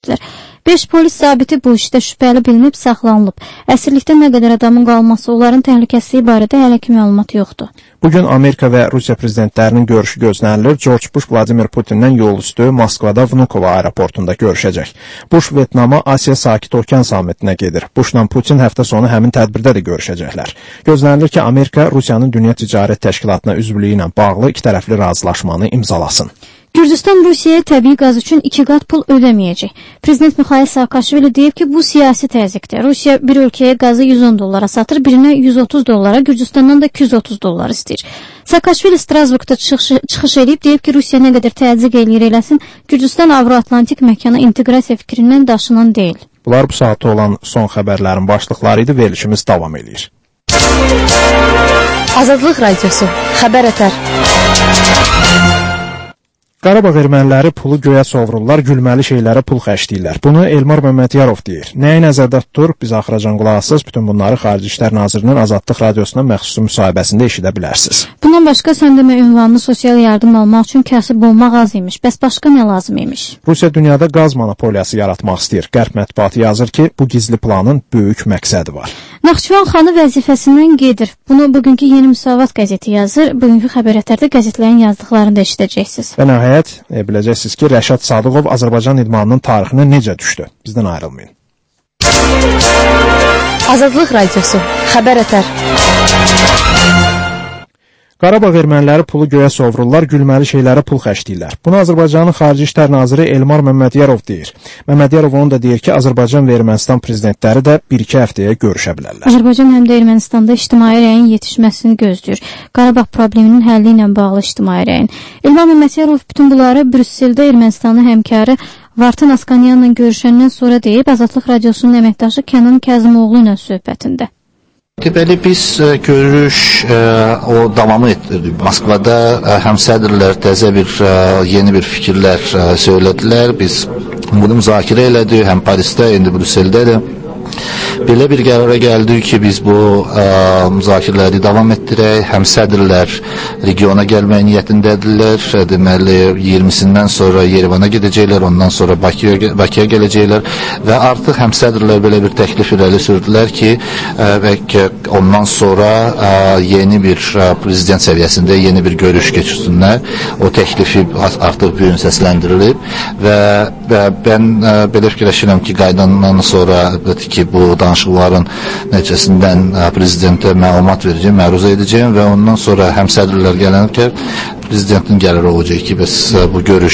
ediblər. 5 polis zabiti bu işdə şübhəli bilinib saxlanılıb. Əsirlikdə nə qədər adamın qalması, onların təhlükəsizliyi barədə hələ ki məlumat yoxdur. Bugün Amerika və Rusiya prezidentlərinin görüşü gözlənilir. George Bush Vladimir Putin'dən yol üstü Moskvada Vnukovo aeroportunda görüşəcək. Bush Vyetnama Asiya Sakit Okean samitinə gedir. Bushla Putin həftə sonu həmin tədbirdə də görüşəcəklər. Gözlənilir ki, Amerika Rusiyanın Dünya Ticarət Təşkilatına üzvlüyü ilə bağlı ikitərəfli razılaşmanı imzalasın. Gürcüstan Rusiyaya təbii qaz üçün 2 qat pul ödəməyəcək. Prezident Mikhail Saakashvili deyib ki, bu siyasi təzyiqdir. Rusiya bir ölkəyə qazı $110 satır, birinə $130, Gürcüstandan da $230 istəyir. Saakashvili Strasburgda çıxış edib deyib ki, Rusiya nə qədər təzyiq eləyir eləsin, Gürcüstan Avro-Atlantik məkana inteqrasiya fikrindən daşınan deyil. Bunlar bu saatda olan son xəbərlərin başlıqları idi. Verilişimiz davam edir. Azadlıq Radiosu, Xəbər Ətər. Qarabağ erməniləri pulu göyə sovrurlar, gülməli şeylərə pul xərcləyirlər. Bunu Elmar Məmmədiyarov deyir. Nəyi nəzərdə tutur? Biz axıracan qulaqsız bütün bunları Xarici İşlər Nazirinin Azadlıq Radiosuna məxsus müsahibəsində eşidə bilərsiniz. Bundan başqa sən demə ünvanlı sosial yardım almaq üçün kasıb olmaq az imiş. Bəs başqa nə lazım imiş? Rusiya dünyada qaz monopoliyası yaratmaq istəyir. Qərb mətbuatı yazır ki, bu gizli planın böyük məqsədi var. Naxçıvan xanı vəzifəsindən gedir. Bunu bugünkü Yeni Müsavat qəzeti yazır. Bugünkü Xəbər Ətərdə qəzetlərin yazdıqlarını da eşidəcəksiniz. Və nəhayət biləcəksiniz ki, Rəşad Sadıqov Azərbaycan idmanının tarixinə necə düşdü. Bizdən ayrılmayın. Azadlıq Radiosu, Xəbər Ətər. Qarabağ erməniləri pulu göyə sovrurlar, gülməli şeylərə pul xərcləyirlər. Bunu Azərbaycanın Xarici İşlər Naziri Elmar Məmmədiyarov deyir. Məmmədiyarov onu da deyir ki, Azərbaycan və Ermənistan prezidentləri də 1-2 həftəyə görüşə bilərlər. Azərbaycan həm də Ermənistanda ictimai rəyin yetişməsini gözləyir. Qarabağ probleminin həlli ilə bağlı ictimai rəyin. Elmar Məmmədiyarov bütün bunları Brüsseldə Ermənistanın həmkarı Vartan Askanyanla görüşəndən sonra deyib Azadlıq Radiosunun əməkdaşı Kənan Kəzimoğlu ilə söhbətində. Deməli biz görüş o davamı etdirdik. Moskvada həmsədrlər təzə bir yeni bir fikirlər söylədilər. Biz bunu müzakirə elədik həm Parisdə, indi Brüsseldə də. Belə bir qərara gəldik ki, biz bu müzakirələri davam etdirək. Həmsədrlər regiona gəlmək niyyətindədirlər. Deməli 20-sindən sonra Yerevana gedəcəklər, ondan sonra Bakıya gələcəklər və artıq həmsədrlər belə bir təklif irəli sürdülər ki, bəlkə ondan sonra yeni bir prezident səviyyəsində yeni bir görüş keçirsinlər. O təklifi artıq bu gün səsləndirilib və mən belə fikirləşirəm ki, qaydandan sonra əlbəttə ki, bu danışıqların nəticəsindən prezidentə məlumat verəcəm, məruzə edəcəm və ondan sonra həmsədrlər gələnəkə prezidentin qərarı olacaq ki, bəs bu görüş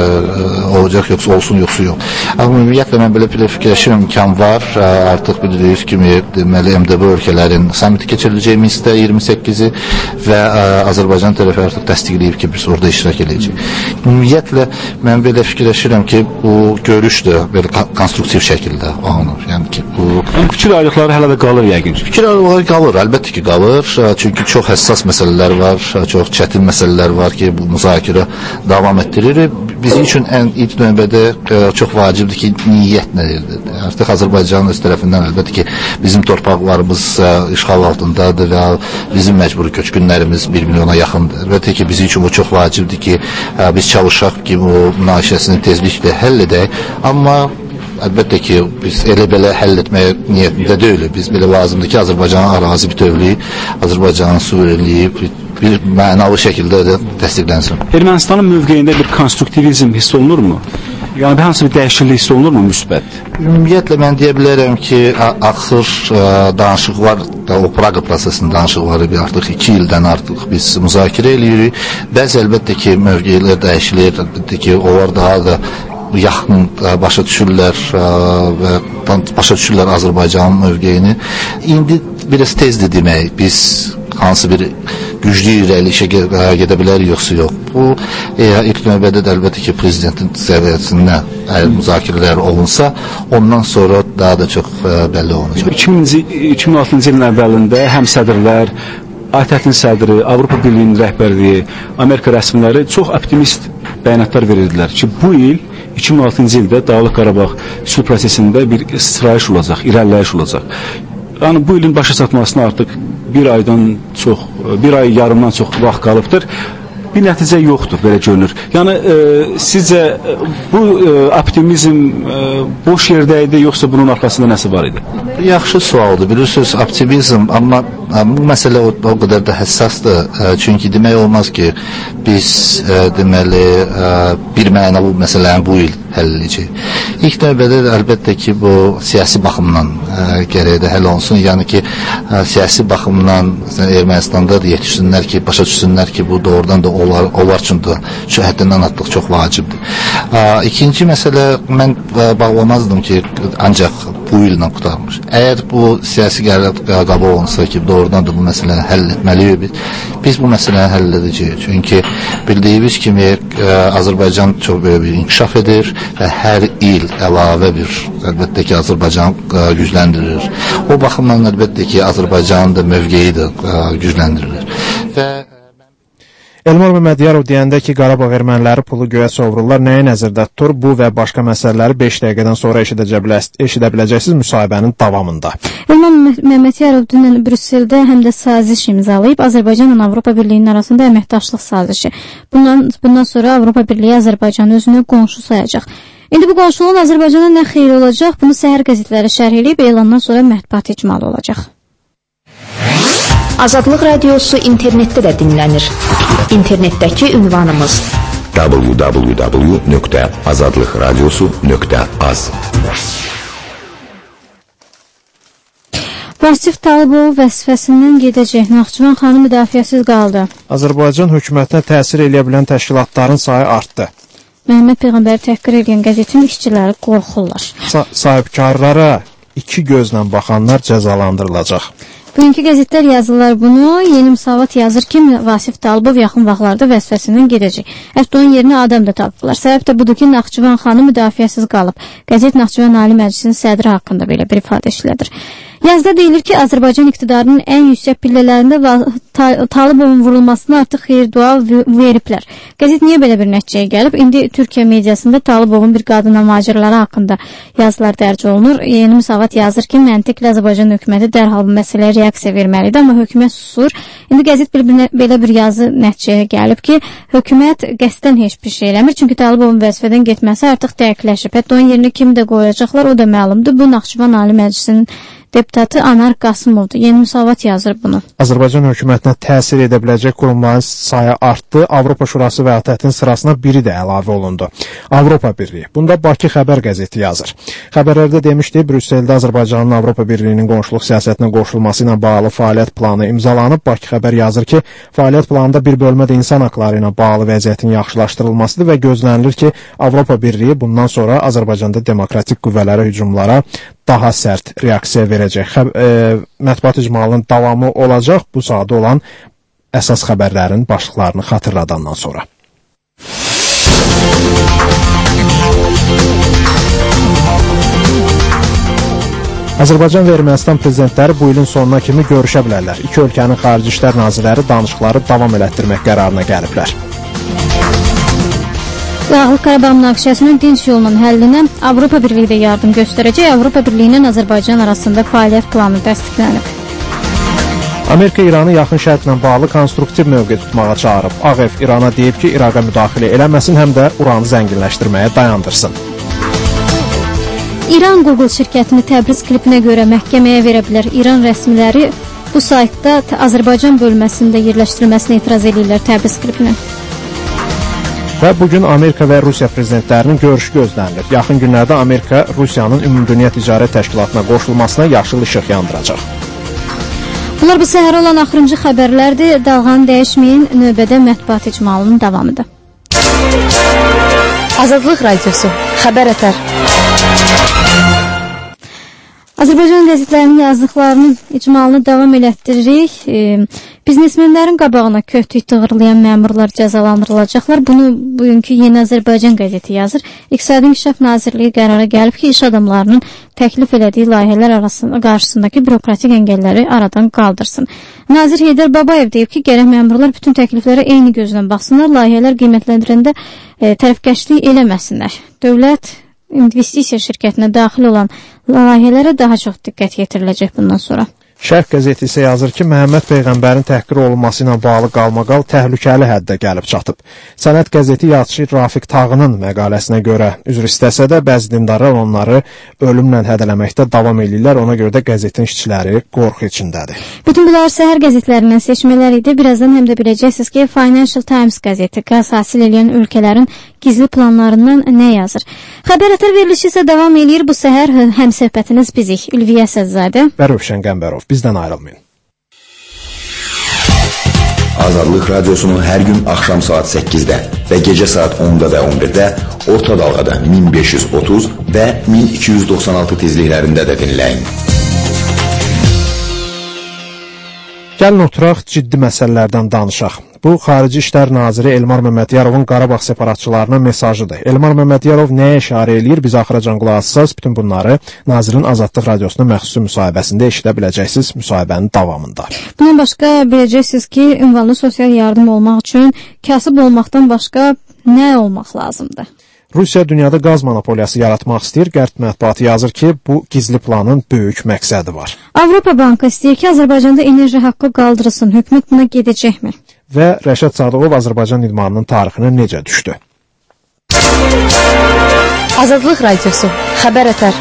olacaq, yoxsa olsun, yoxsa yox. Amma ümumiyyətlə mən belə fikirləşirəm, imkan var. Artıq bildiyiniz kimi deməli MDB ölkələrin samiti keçiriləcək Minskdə 28-i və Azərbaycan tərəfi artıq təsdiqləyib ki, biz orada iştirak edəcəyik. Ümumiyyətlə mən belə fikirləşirəm ki, bu görüş də belə konstruktiv şəkildə alınır. Yəni ki, bu fikir ayrılıqları hələ də qalır yəqin. Fikir ayrılıqları qalır, əlbəttə ki, qalır. Çünki çox həssas məsələlər var, çox çətin məsələlər var ki, bu müzakirə davam etdirilir. Bizim üçün ən ilk növbədə çox vacibdir ki, niyyət nədir? Artıq Azərbaycanın öz tərəfindən əlbəttə ki, bizim torpaqlarımız işğal altındadır və bizim məcburi köçkünlərimiz 1 milyona yaxındır. Əlbəttə ki, bizim üçün bu çox vacibdir ki, biz çalışaq ki, bu münaqişəsini tezliklə həll edək. Amma əlbəttə ki, biz elə-belə həll etməyə niyyətində deyilik. Biz belə lazımdır ki, Azərbaycanın ərazi bütövlüyü, Azərbaycanın suverenliyi bir mənalı şəkildə də təsdiqlənsin. Ermənistanın mövqeyində bir konstruktivizm hiss olunurmu? Yəni, hansı bir dəyişiklik hiss olunurmu müsbət? Ümumiyyətlə, mən deyə bilərəm ki, axır danışıqlar, o Praqa prosesinin danışıqları artıq 2 ildən artıq biz müzakirə edirik. Bəzi əlbəttə ki, mövqeylər dəyişilir, əlbəttə ki, onlar daha da yaxın başa düşürlər və başa düşürlər Azərbaycanın mövqeyini. İndi biraz tezdir demək, biz hansı bir güclü irəlişə gedə bilərik, yoxsa yox. Bu, ilk növbədə də əlbəttə ki, prezidentin səviyyəsində müzakirələr olunsa, ondan sonra daha da çox bəlli olunacaq. 2006-cı ilin əvvəlində həmsədrlər, ATƏT-in sədri, Avropa Birliyinin rəhbərliyi, Amerika rəsmiləri çox optimist bəyanatlar verirdilər ki, bu il 2006-cı ildə Dağlıq Qarabağ sülh prosesində bir sıçrayış olacaq, irəliləyiş olacaq. Yəni, bu ilin başa çatmasına artıq bir ay yarımdan çox vaxt qalıbdır. bir nəticə yoxdur, belə görünür. Yəni sizcə bu optimizm boş yerdə idi, yoxsa bunun arxasında nəsə var idi? Yaxşı sualdır. Bilirsiniz, optimizm, amma bu məsələ o qədər də həssasdır. Çünki demək olmaz ki, biz deməli bir mənada bu məsələni bu il həll edəcək. İlk növbədə əlbəttə ki, bu siyasi baxımdan gərək də həll olunsun. Yəni ki, siyasi baxımdan Ermənistanda da yetişsinlər ki, başa düşsünlər ki, bu doğrudan da onlar üçün də şu həddindən artıq çox vacibdir. İkinci məsələ, mən bağlamazdım ki, ancaq bu illə qutarmış. Əgər bu siyasi qərar qəbul olunsa ki, doğrudan da bu məsələni həll etməliyik, biz bu məsələni həll edəcəyik. Çünki bildiyimiz kimi Azərbaycan çox böyük bir inkişaf edir və hər il əlavə bir, əlbəttə ki, Azərbaycan gücləndirir. O baxımdan əlbəttə ki, Azərbaycanın da mövqeyi də gücləndirilir. Və Elmar Məmmədiyarov deyəndə ki, Qarabağ erməniləri pulu göyə sovrurlar, nəyə nəzərdə tutur? Bu və başqa məsələləri 5 dəqiqədən sonra eşidə biləcəksiniz müsahibənin davamında. Elmar Məmmədiyarov dünən Brüsseldə həm də saziş imzalayıb, Azərbaycanla Avropa Birliyinin arasında əməkdaşlıq sazişi. Bundan sonra Avropa Birliyi Azərbaycanı özünü qonşu sayacaq. İndi bu qonşuluğun Azərbaycana nə xeyri olacaq? Bunu səhər qəzetləri şərh edib, elandan sonra mətbuat icmalı olacaq. Azadlıq Radiosu internetdə də dinlənir. İnternetdəki ünvanımız www.azadlıqradiosu.az. Vasif Talıbov vəzifəsindən gedəcək. Naxçıvan xanı müdafiəsiz qaldı. Azərbaycan hökumətinə təsir edə bilən təşkilatların sayı artdı. Məhəmməd Peyğəmbəri təhqir edən qəzetin işçiləri qorxurlar. Sahibkarlara iki gözlə baxanlar cəzalandırılacaq. Bugünkü qəzetlər yazırlar bunu. Yeni Müsavat yazır ki, Vasif Talıbov yaxın vaxtlarda vəzifəsindən gedəcək. Hətta onun yerinə adam da tapıblar. Səbəb də budur ki, Naxçıvan xanı müdafiəsiz qalıb. Qəzet Naxçıvan Ali Məclisinin sədri haqqında belə bir ifadə işlədir. Yazda deyilir ki, Azərbaycan iqtidarının ən yüksək pillələrində Talıbovun vurulmasına artıq xeyir-dua veriblər. Qəzet niyə belə bir nəticəyə gəlib? İndi Türkiyə mediasında Talıbovun bir qadına macirləri haqqında yazılar dərc olunur. Yeni Müsavat yazır ki, məntiqlə Azərbaycan hökuməti dərhal bu məsələyə reaksiya verməlidir, amma hökumət susur. İndi qəzet belə bir yazı nəticəyə gəlib ki, hökumət qəsdən heç bir şey eləmir, çünki Talıbovun vəzifədən getməsi artıq dəqiqləşib. Hətta onun yerinə kimi də qoyacaqlar, o da məlumdur. Bu Naxçıvan Ali Məclisinin deputatı Anar Qasımovdur. Yeni Müsavat yazır bunu. Azərbaycan hökumətinə təsir edə biləcək qurumların sayı artdı. Avropa Şurası və ATƏT-in sırasına biri də əlavə olundu. Avropa Birliyi. Bunda Bakı Xəbər qəzeti yazır. Xəbərlərdə demişdi, Brüsseldə Azərbaycanın Avropa Birliyinin qonşuluq siyasətinə qoşulması ilə bağlı fəaliyyət planı imzalanıb. Bakı Xəbər yazır ki, fəaliyyət planında bir bölmə də insan haqları ilə bağlı vəziyyətin yaxşılaşdırılmasıdır və gözlənilir ki, Avropa Birliyi bundan sonra Azərbaycanda demokratik qüvvələrə hücumlara daha sərt reaksiya verəcək. Mətbuat icmalının davamı olacaq bu saatda olan əsas xəbərlərin başlıqlarını xatırladandan sonra. Azərbaycan və Ermənistan prezidentləri bu ilin sonuna kimi görüşə bilərlər. İki ölkənin xarici işlər nazirləri danışıqları davam elətdirmək qərarına gəliblər. Dağlıq Qarabağ münaqişəsinin dinc yolunun həllinə Avropa Birliyi də yardım göstərəcək. Avropa Birliyi ilə Azərbaycan arasında fəaliyyət planı təsdiqlənib. Amerika İranı yaxın şərqlə bağlı konstruktiv mövqe tutmağa çağırıb. Ağ Ev İrana deyib ki, İraqa müdaxilə eləməsin, həm də uranı zənginləşdirməyə dayandırsın. İran Google şirkətini Təbriz klipinə görə məhkəməyə verə bilər. İran rəsmiləri bu saytda Azərbaycan bölməsində yerləşdirilməsinə etiraz edirlər Təbriz klipinin. Və bugün Amerika və Rusiya prezidentlərinin görüşü gözlənilir. Yaxın günlərdə Amerika Rusiyanın Ümumdünya Ticarət Təşkilatına qoşulmasına yaşıl işıq yandıracaq. Bunlar bu səhər olan axırıncı xəbərlərdir. Dalğanı dəyişməyin, növbədə mətbuat icmalının davamıdır. Azadlıq Radiosu, xəbər ətər. Azərbaycan qəzetlərinin yazdıqlarının icmalını davam elətdiririk. Biznesmenlərin qabağına kötük tığırlayan məmurlar cəzalandırılacaqlar. Bunu bugünkü Yeni Azərbaycan qəzeti yazır. İqtisadi İnkişaf Nazirliyi qərara gəlib ki, iş adamlarının təklif elədiyi layihələr qarşısındakı bürokratik əngəlləri aradan qaldırsın. Nazir Heydər Babayev deyib ki, gərək məmurlar bütün təkliflərə eyni gözlə baxsınlar, layihələr qiymətləndirəndə tərəfkeşlik eləməsinlər. Dövlət investisiya şirkətinə daxil olan layihələrə daha çox diqqət yetiriləcək bundan sonra. Şərq qəzeti isə yazır ki, Məhəmməd Peyğəmbərin təhqir olunması ilə bağlı qalmaqal təhlükəli həddə gəlib çatıb. Sənət qəzeti yazıçı Rafiq Tağının məqaləsinə görə üzr istəsə də, bəzi dindarlar onları ölümlə hədələməkdə davam edirlər, ona görə də qəzetin işçiləri qorxu içindədir. Bütün bunlar səhər qəzetlərindən seçmələr idi. Birazdan həm də biləcəksiniz ki, Financial Times qəzeti qaz hasil edən ölkələrin gizli planlarından nə yazır. Xəbər ətər verilişi isə davam edir. Bu səhər həmsöhbətiniz bizik, Ülviyə Səzzadə və Rövşən Qəmbərov. Bizdən ayrılmayın. Azadlıq Radyosu'nu hər gün axşam saat 8-də və gecə saat 10-da və 11-də orta dalğada 1530 və 1296 tezliklərində də dinləyin. Gəlin oturaq, ciddi məsələlərdən danışaq. Bu, Xarici İşlər Naziri Elmar Məmmədiyarovun Qarabağ separatçılarına mesajıdır. Elmar Məmmədiyarov nəyə işarə eləyir? Biz axıracan qulaq asacağız. Bütün bunları Nazirin Azadlıq Radiosuna məxsus müsahibəsində eşidə biləcəksiniz müsahibənin davamında. Bundan başqa biləcəksiniz ki, ünvanlı sosial yardım olmaq üçün kasıb olmaqdan başqa nə olmaq lazımdır? Rusiya dünyada qaz monopoliyası yaratmaq istəyir. Qərb mətbuatı yazır ki, bu gizli planın böyük məqsədi var. Avropa Bankı istəyir ki, Azərbaycanda enerji haqqı qaldırılsın. Hökumət buna gedəcəkmi? Və Rəşad Sadıqov Azərbaycan idmanının tarixinə necə düşdü? Azadlıq Radiosu, xəbər ətər.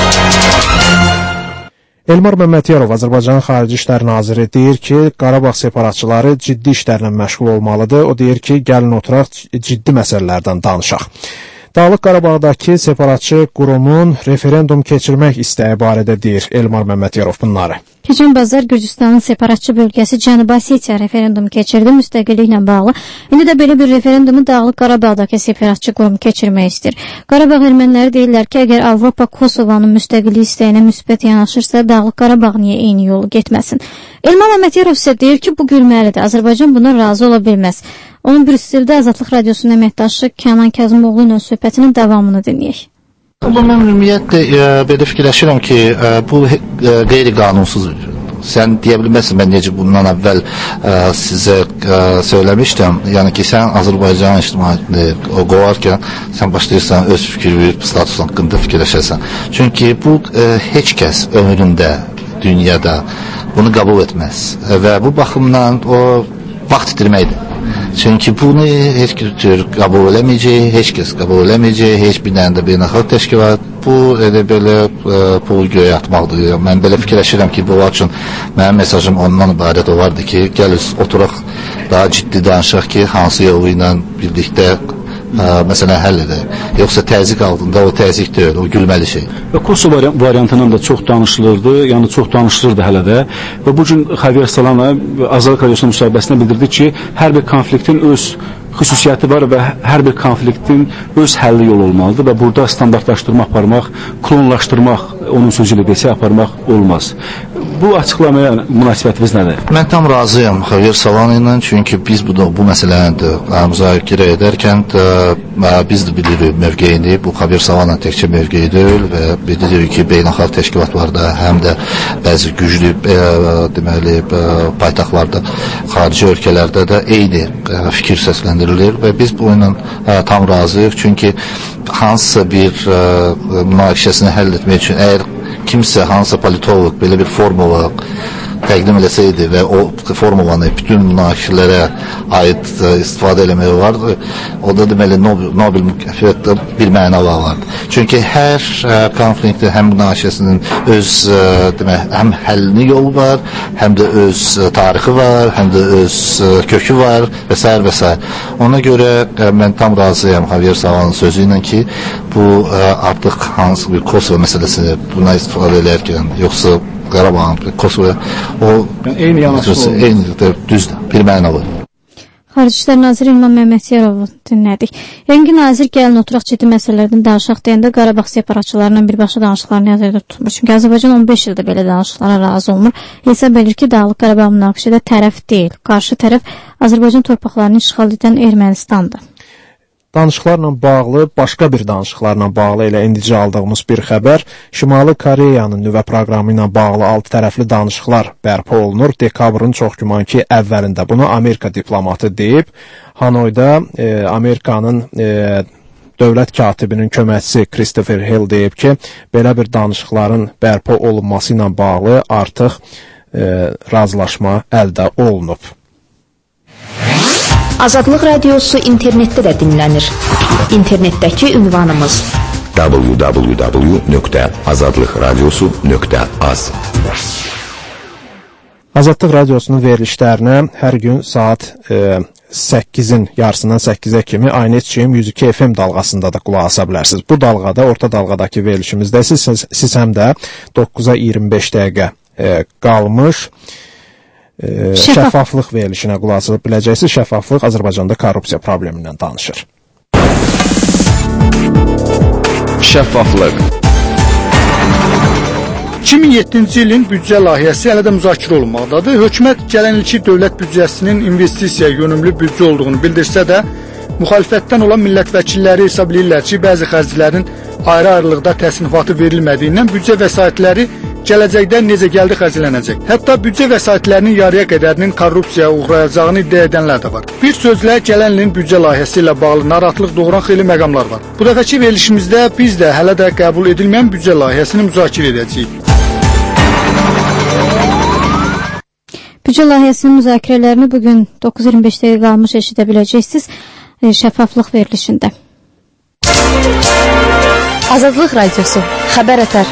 Elmar Məmmədiyarov, Azərbaycanın Xarici İşlər Naziri deyir ki, Qarabağ separatçıları ciddi işlərlə məşğul olmalıdır. O deyir ki, gəlin oturaq ciddi məsələlərdən danışaq. Dağlıq Qarabağdakı separatçı qurumun referendum keçirmək istəyi barədə deyir Elmar Məmmədiyarov bunları. Keçən bazar Gürcüstanın separatçı bölgəsi Cənubi Osetiya referendum keçirdi müstəqilliklə bağlı. İndi də belə bir referendumu Dağlıq Qarabağdakı separatçı qurum keçirmək istəyir. Qarabağ erməniləri deyirlər ki, əgər Avropa Kosovanın müstəqillik istəyinə müsbət yanaşırsa, Dağlıq Qarabağ niyə eyni yolu getməsin? Elmar Məmmədiyarov isə deyir ki, bu gülməlidir. Azərbaycan buna razı ola bilməz. Onun Brüsseldə Azadlıq Radiosunun əməkdaşı Kənan Kəzimoğlu ilə söhbətinin davamını dinləyək. Mən ümumiyyətlə belə fikirləşirəm ki, bu qeyri-qanunsuz. Sən deyə bilməzsən, mən necə bundan əvvəl sizə söyləmişdim. Yəni ki, sən Azərbaycan ictimaiyyətini qovarkən, sən başlayırsan öz fikri, status haqqında fikirləşərsən. Çünki bu heç kəs ömründə, dünyada bunu qəbul etməz. Və bu baxımdan o vaxt itirməkdir. Çünki bunu heç kəs qəbul eləməyəcək, heç kəs qəbul eləməyəcək, heç bir dənə də beynəlxalq təşkilat bu elə belə pul göyə atmaqdır. Mən belə fikirləşirəm ki, bu üçün mənim mesajım ondan ibarət olardı ki, gəlin oturaq daha ciddi danışaq ki, hansı yolu ilə birlikdə məsələn həll edək. Yoxsa təzyiq altında o təzyiq deyil, o gülməli şey. Və Kosovo variantından da çox danışılırdı, yəni çox danışılırdı hələ də. Və bu gün Xavier Salana Azadlıq Radiosunun müsahibəsində bildirdi ki, hər bir konfliktin öz xüsusiyyəti var və hər bir konfliktin öz həlli yolu olmalıdır və burada standartlaşdırma aparmaq, klonlaşdırmaq, onun sözü ilə desə aparmaq olmaz. Bu açıqlamaya münasibətiniz nədir? Mən tam razıyam Xavier Salana ilə, çünki biz bu məsələni müzakirə edərkən biz də bilirik mövqeyini, bu Xavier Salana təkcə mövqeyi deyil və bilirik ki, beynəlxalq təşkilatlarda həm də bəzi güclü deməli paytaxtlarda, xarici ölkələrdə də eyni fikir səsləndirilir və biz bu ilə tam razıyıq, çünki hansısa bir münaqişəsini həll etmək üçün əgər kimsə, hansısa politolog belə bir formula təqdim eləsəydi və o formulanı bütün münaqişələrə aid istifadə eləmək vardı, o da deməli Nobel mükafatı bir mənalı vardı. Çünki hər konfliktin, həm münaqişəsinin öz həm həllini yolu var, həm də öz tarixi var, həm də öz kökü var və s. və s. Ona görə mən tam razıyam Xavier Salanın sözü ilə ki, bu artıq hansı bir Kosovo məsələsini buna istifadə edərkən, yoxsa Qarabağın, Kosovoya o eyni yanaşma düzdür, bir mənalı. Xarici İşlər Naziri İlman Məmmədyarovu dinlədik. Rəngi nazir gəlin oturaq ciddi məsələlərdən danışaq deyəndə Qarabağ separatçılarla birbaşa danışıqlarını nəzərdə tutmur. Çünki Azərbaycan 15 ildir belə danışıqlara razı olmur. Hesab edir ki, Dağlıq Qarabağ münaqişədə tərəf deyil. Qarşı tərəf Azərbaycan torpaqlarını işğal edən Ermənistandır. Danışıqlarla bağlı, başqa bir danışıqlarla bağlı elə indicə aldığımız bir xəbər, Şimali Koreyanın nüvə proqramı ilə bağlı 6 tərəfli danışıqlar bərpa olunur. Dekabrın çox güman ki, əvvəlində bunu Amerika diplomatı deyib. Hanoyda Amerikanın dövlət katibinin köməkçisi Christopher Hill deyib ki, belə bir danışıqların bərpa olunması ilə bağlı artıq razılaşma əldə olunub. Azadlıq Radiosu internetdə də dinlənir. İnternetdəki ünvanımız www.azadlıqradiosu.az. Azadlıq Radiosunun verilişlərinə hər gün saat 8-in yarısından 8-ə kimi Aynet Çiyim 102 FM dalğasında da qulaq asa bilərsiniz. Bu dalğada, orta dalğadakı verilişimizdə siz həm də 9-a 25 dəqiqə qalmış şəffaflıq verilişinə qulaq asa biləcəksiniz. Şəffaflıq Azərbaycanda korrupsiya problemindən danışır. Şəffaflıq. 2007-ci ilin büdcə layihəsi hələ də müzakirə olunmaqdadır. Hökumət gələn ilki dövlət büdcəsinin investisiyaya yönümlü büdcə olduğunu bildirsə də, müxalifətdən olan millət vəkilləri hesab edirlər ki, bəzi xərclərin ayrı-ayrılıqda təsnifatı verilmədiyindən büdcə vəsaitləri gələcəkdə necə gəldi xərclənəcək. Hətta büdcə vəsaitlərinin yarıya qədərinin korrupsiyaya uğrayacağını iddia edənlər də var. Bir sözlə, gələn ilin büdcə layihəsi ilə bağlı narahatlıq doğuran xeyli məqamlar var. Bu dəfəki verilişimizdə biz də hələ də qəbul edilməyən büdcə layihəsini müzakirə edəcəyik. Büdcə layihəsinin müzakirələrini bugün 9:25 dəqiqə qalmış eşidə biləcəksiniz şəffaflıq verilişində. Azadlıq Radiosu xəbər ötər.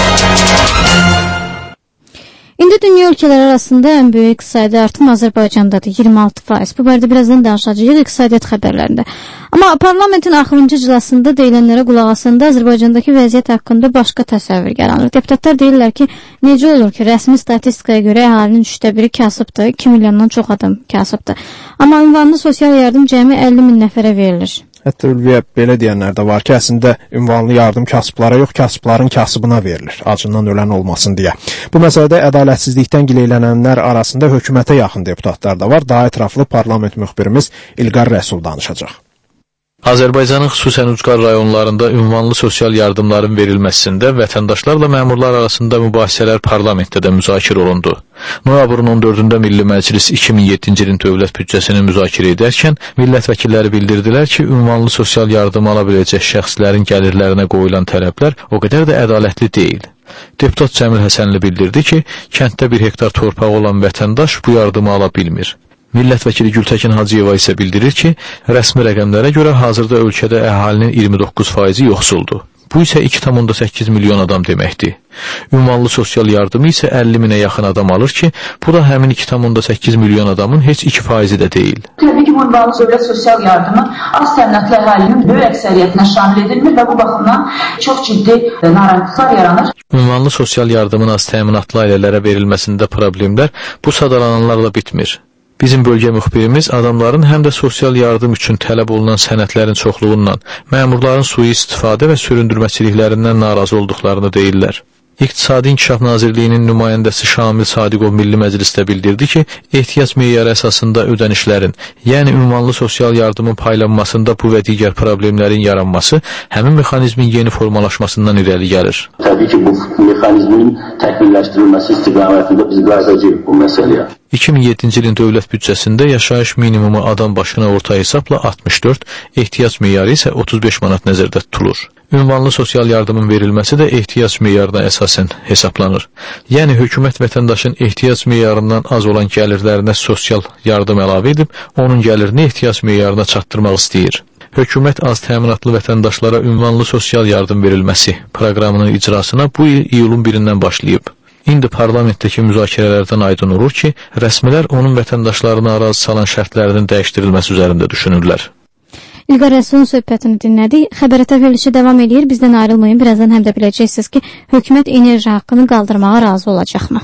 İndi dünya ölkələri arasında ən böyük iqtisadi artım Azərbaycandadır, 26%. Bu barədə birazdan danışacağıq iqtisadiyyat xəbərlərində. Amma parlamentin axırıncı iclasında deyilənlərə qulaq asanda Azərbaycandakı vəziyyət haqqında başqa təsəvvür yaranır. Deputatlar deyirlər ki, necə olur ki, rəsmi statistikaya görə əhalinin 1/3 kasıbdır, 2 milyondan çox adam kasıbdır. Amma ünvanlı sosial yardım cəmi 50 min nəfərə verilir. Hətta Ülviyə belə deyənlər də var ki, əslində ünvanlı yardım kasıblara yox, kasıbların kasıbına verilir, acından ölən olmasın deyə. Bu məsələdə ədalətsizlikdən gileylənənlər arasında hökumətə yaxın deputatlar da var. Daha ətraflı parlament müxbirimiz İlqar Rəsul danışacaq. Azərbaycanın xüsusən ucqar rayonlarında ünvanlı sosial yardımların verilməsində vətəndaşlarla məmurlar arasında mübahisələr parlamentdə də müzakirə olundu. Noyabrın 14-də Milli Məclis 2007-ci ilin dövlət büdcəsini müzakirə edərkən millət vəkilləri bildirdilər ki, ünvanlı sosial yardım ala biləcək şəxslərin gəlirlərinə qoyulan tələblər o qədər də ədalətli deyil. Deputat Cəmil Həsənli bildirdi ki, kənddə 1 hektar torpağı olan vətəndaş bu yardımı ala bilmir. Millət vəkili Gültəkin Hacıyeva isə bildirir ki, rəsmi rəqəmlərə görə hazırda ölkədə əhalinin 29% yoxsuldur. Bu isə 2,8 milyon adam deməkdir. Ünvanlı sosial yardımı isə 50 minə yaxın adam alır ki, bu da həmin 2,8 milyon adamın heç 2% də deyil. Təbii ki, bu ünvanlı dövlət sosial yardımı az təminatlı əhalinin böyük əksəriyyətinə şamil edilmir və bu baxımdan çox ciddi narahatlıqlar yaranır. Ünvanlı sosial yardımın az təminatlı ailələrə verilməsində problemlər bu sadalananlarla bitmir. Bizim bölgə müxbirimiz adamların həm də sosial yardım üçün tələb olunan sənədlərin çoxluğundan, məmurların sui-istifadə və süründürməçiliklərindən narazı olduqlarını deyirlər. İqtisadi İnkişaf Nazirliyinin nümayəndəsi Şamil Sadiqov Milli Məclisdə bildirdi ki, ehtiyac meyarı əsasında ödənişlərin, yəni ünvanlı sosial yardımın paylanmasında bu və digər problemlərin yaranması həmin mexanizmin yeni formalaşmasından irəli gəlir. Təbii ki, bu mexanizmin təkmilləşdirilməsi istiqamətində biz qayıdacağıq bu məsələyə. 2007-ci ilin dövlət büdcəsində yaşayış minimumu adam başına orta hesabla 64, ehtiyac meyarı isə 35 manat nəzərdə tutulur. Ünvanlı sosial yardımın verilməsi də ehtiyac meyarına əsasən hesablanır. Yəni, hökumət vətəndaşın ehtiyac meyarından az olan gəlirlərinə sosial yardım əlavə edib, onun gəlirini ehtiyac meyarına çatdırmaq istəyir. Hökumət az təminatlı vətəndaşlara ünvanlı sosial yardım verilməsi proqramının icrasına bu il iyulun 1-dən başlayıb. İndi parlamentdəki müzakirələrdən aydın olur ki, rəsmilər onun vətəndaşlarına narazı salan şərtlərinin dəyişdirilməsi üzərində düşünürlər. İlqar Rəsulun söhbətini dinlədik. Xəbərətə verilişi davam edir. Bizdən ayrılmayın. Birazdan həm də biləcəksiniz ki, hökumət enerji haqqını qaldırmağa razı olacaqmı?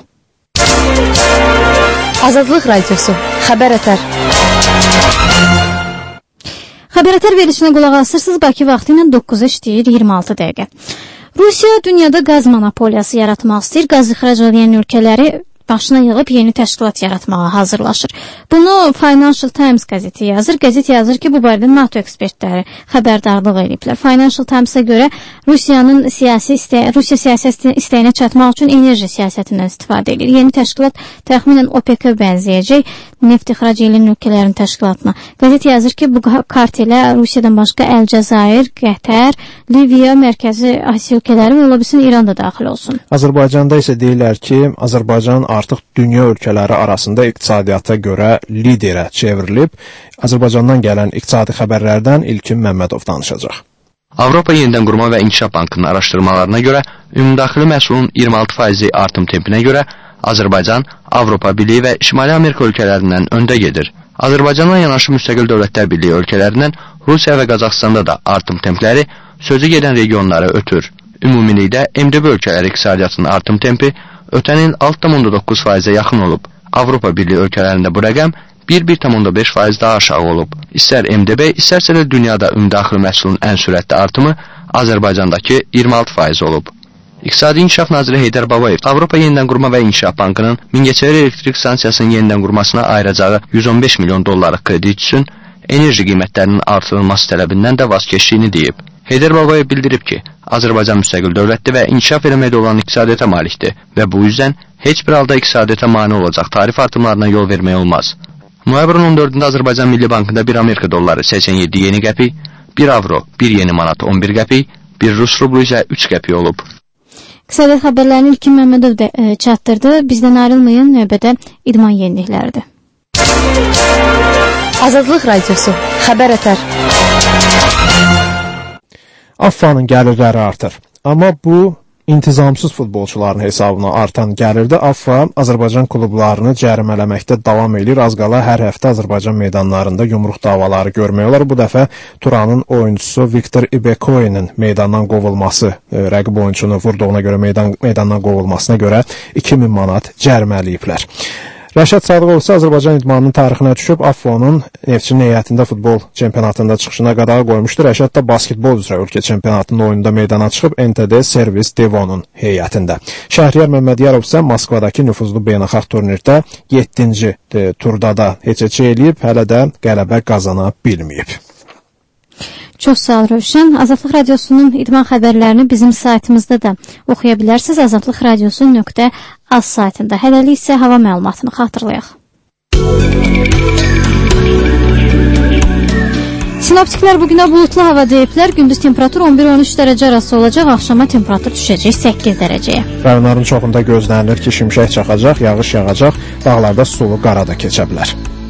Azadlıq Radiosu xəbər ötər. Xəbərətər verilişinə qulaq asırsınız. Bakı vaxtı ilə 9-a işləyir 26 dəqiqə. Rusiya dünyada qaz monopoliyası yaratmaq istəyir. Qaz ixrac edən ölkələri başına yığıb yeni təşkilat yaratmağa hazırlaşır. Bunu Financial Times qəzeti yazır. Qəzet yazır ki, bu barədə NATO ekspertləri xəbərdarlıq ediblər. Financial Times-a görə Rusiya siyasi istəyinə çatmaq üçün enerji siyasətindən istifadə edir. Yeni təşkilat təxminən OPEC-ə bənzəyəcək, neft ixrac edən ölkələrin təşkilatına. Qəzet yazır ki, bu kartelə Rusiyadan başqa Əlcəzair, Qətər, Liviya, Mərkəzi Asiya ölkələri və ola bilsin İran da daxil olsun. Azərbaycanda isə deyirlər ki, Azərbaycanın artıq dünya ölkələri arasında iqtisadiyyata görə liderə çevrilib. Azərbaycandan gələn iqtisadi xəbərlərdən İlkin Məmmədov danışacaq. Avropa Yenidən Qurma və İnkişaf Bankının araşdırmalarına görə ümumdaxili məhsulun 26% artım tempinə görə Azərbaycan, Avropa Birliyi və Şimali Amerika ölkələrindən öndə gedir. Azərbaycanla yanaşı müstəqil dövlətlər birliyi ölkələrindən Rusiya və Qazaxstanda da artım templəri sözü gedən regionları ötür. Ümumilikdə MDB ölkələri iqtisadiyyatının artım tempi ötən il 6,9%-ə yaxın olub. Avropa Birliyi ölkələrində bu rəqəm 1,5% daha aşağı olub. İstər MDB, istərsə də dünyada ümumdaxili məhsulun ən sürətli artımı Azərbaycandakı 26% olub. İqtisadi İnkişaf Naziri Heydər Babayev Avropa Yenidən Qurma və İnkişaf Bankının Mingəçevir elektrik stansiyasının yenidən qurmasına ayıracağı 115 milyon dollarlıq kredit üçün enerji qiymətlərinin artırılması tələbindən də vazkeçdiyini deyib. Heydər Babayev bildirib ki, Azərbaycan müstəqil dövlətdir və inkişaf eləməkdə olan iqtisadiyyata malikdir və bu yüzdən heç bir halda iqtisadiyyata mane olacaq tarif artımlarına yol vermək olmaz. Noyabrın 14-də Azərbaycan Milli Bankında 1 Amerika dolları 87 yeni qəpik, 1 avro 1 yeni manat 11 qəpik, 1 Rus rublu isə 3 qəpik olub. Qısadə xəbərlərini İlkin Məmmədov da çatdırdı. Bizdən ayrılmayın, növbədə idman yenilikləridir. Azadlıq Radiosu, xəbər ətər. AFFA'nın gəlirləri artır. Amma bu intizamsız futbolçuların hesabına artan gəlirdə AFFA Azərbaycan klublarını cərimələməkdə davam edir. Az qala hər həftə Azərbaycan meydanlarında yumruq davaları görmək olar. Bu dəfə Turanın oyuncusu Viktor Ibekoy'nin meydandan qovulması, rəqib oyunçunu vurduğuna görə meydandan qovulmasına görə 2000 manat cərimələyiblər. Rəşad Sadıqov isə Azərbaycan idmanının tarixinə düşüb AFFA-nın Neftçinin heyətində futbol çempionatında çıxışına qadağa qoymuşdur. Rəşad da basketbol üzrə ölkə çempionatının oyununda meydana çıxıb NTD Servis Devonun heyətində. Şəhriyar Məmmədiyarov isə Moskvadakı nüfuzlu beynəlxalq turnirdə 7-ci turda da heç eləyib, hələ də qələbə qazana bilməyib. Çox sağ ol Rövşən. Azadlıq Radiosunun idman xəbərlərini bizim saytımızda da oxuya bilərsiniz. azadlıqradiosu.az saytında. Hələlik isə hava məlumatını xatırlayaq. Sinoptiklər bugünə bulutlu hava deyiblər. Gündüz temperatur 11-13 dərəcə arası olacaq. Axşama temperatur düşəcək 8 dərəcəyə. Rayonların çoxunda gözlənilir ki, şimşək çaxacaq, yağış yağacaq, dağlarda sulu qara da keçə bilər.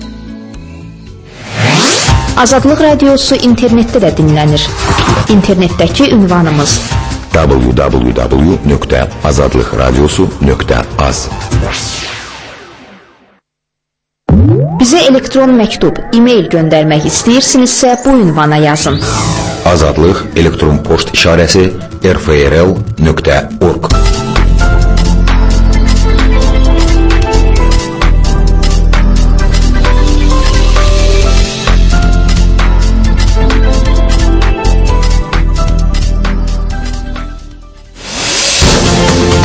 Azadlıq Radiosu internetdə də dinlənir. İnternetdəki ünvanımız www.azadlıqradiosu.az. Bizə elektron məktub, e-mail göndərmək istəyirsinizsə bu ünvana yazın. Azadlıq elektron poçt işarəsi rfrl.az